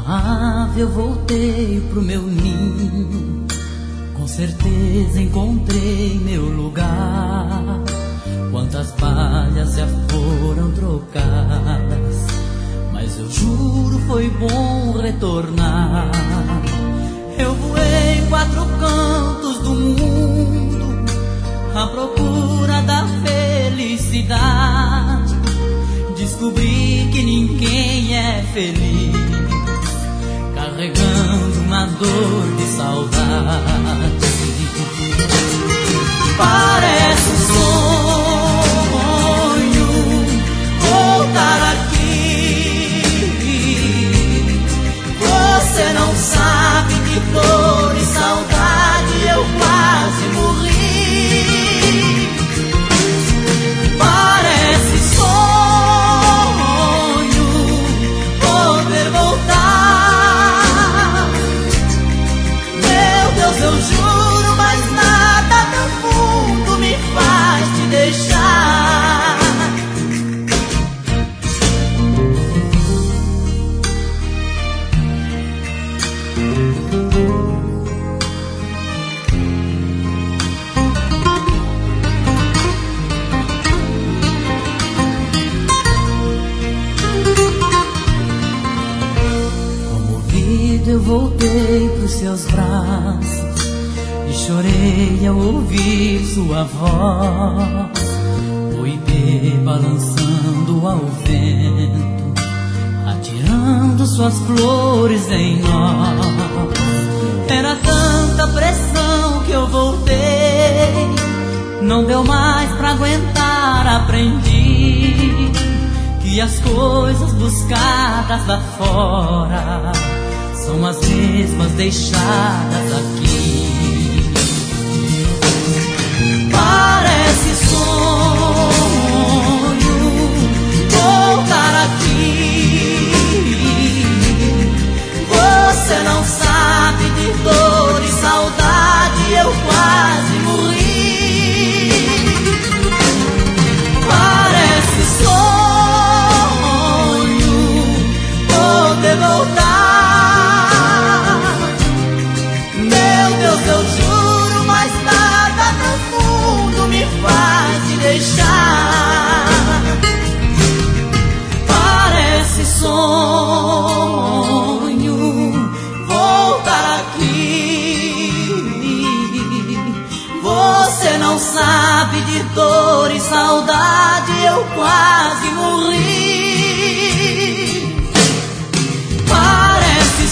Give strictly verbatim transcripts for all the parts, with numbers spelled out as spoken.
ave eu voltei pro meu ninho, com certeza encontrei meu lugar. Quantas palhas já foram trocadas, mas eu juro foi bom retornar. Eu voei em quatro cantos do mundo à procura da felicidade. Descobri que ninguém é feliz carregando uma dor de saudade. Parece um sonho voltar aqui. Você não sabe de dor e saudade, eu quase morri. Parece sonho poder voltar. Meu Deus, eu juro, mas nada tão fundo me faz te deixar. Comovido eu voltei pros seus braços e chorei ao ouvir sua voz. O ipê balançando ao vento, atirando suas flores em nós. Era tanta pressão que eu voltei, não deu mais pra aguentar, aprendi que as coisas buscadas lá fora são as mesmas deixadas aqui. Parece sonho voltar aqui. Você não sabe de dor e saudade, eu quase morri. Parece sonho poder voltar. Meu Deus, eu juro, mas nada tão fundo me faz te deixar. Parece sonho voltar aqui. Você não sabe de dor e saudade, eu quase morri. Parece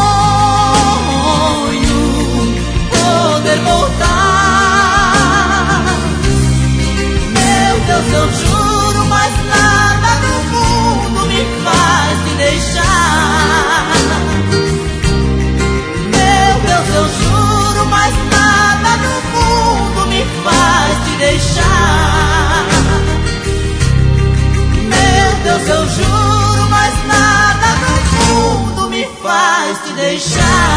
sonho poder voltar. Meu Deus, eu juro, mas nada no mundo me faz te deixar. Meu Deus, eu juro, mas nada no mundo me faz te deixar. Meu Deus, eu juro, mas nada no mundo me faz te deixar.